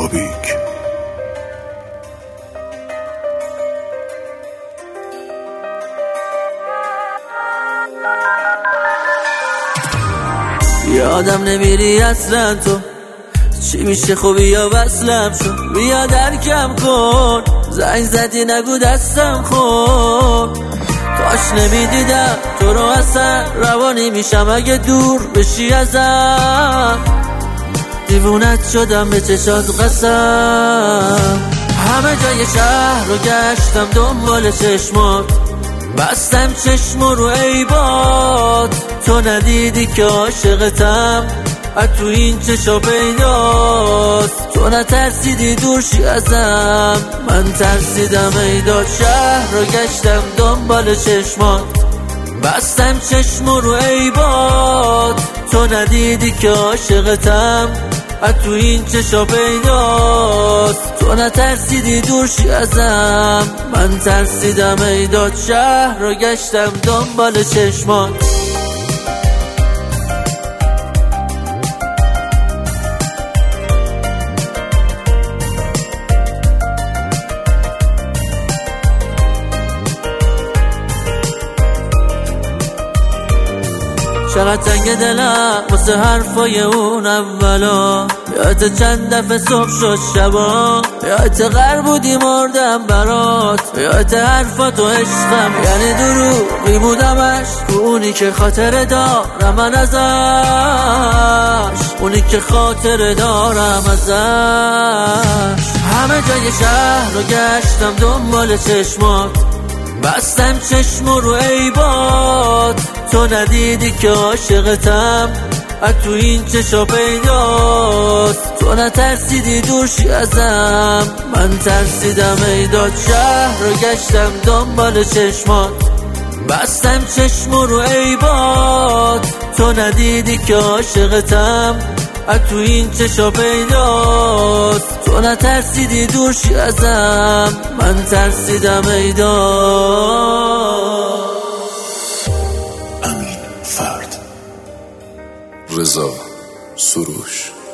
بابیک. یادم نمیری اصلا تو چی میشه، خوبی یا وصلم شد، بیا درکم کن، زنگ زدی نگو دستم خورد، کاش نمیدیدم تو رو اصلا، روانی میشم اگه دور بشی ازم، دیوونت شدم به چشات قسم، همه جای شهر رو گشتم دنبال چشمات، بستم چشم رو ای باد، تو ندیدی که عاشقتم، از تو این چشا پیداست، تو نترسیدی دورشی ازم، من ترسیدم ای داد، شهر رو گشتم دنبال چشمات، بستم چشم رو ای باد، تو ندیدی که عاشقتم، از تو این چشا پیداست، تو نترسیدی دورشی ازم، من ترسیدم ای داد، شهر رو گشتم دنبال چشمات. چقدر تنگ دلم واسه حرفای اون اولا، یادت چند دفعه صبح شد شبا، یادت غر بودی مردم برات، یادت حرفات و عشقم یعنی دروغی بودمش، اونی که خاطر دارم من ازش، اونی که خاطر دارم ازش، همه جای شهر رو گشتم دنبال چشمات، بستم چشم رو ای باد، تو ندیدی که عاشقتم، از تو این چشا پیداست، تو نترسیدی دورشی ازم، من ترسیدم ای داد، شهر رو گشتم دنبال چشمات، بستم چشم رو ای باد، تو ندیدی که عاشقتم، از تو این چشا پیداست، تو نترسیدی دورشی ازم، من ترسیدم ای داد. امین فرد، رضا سروش.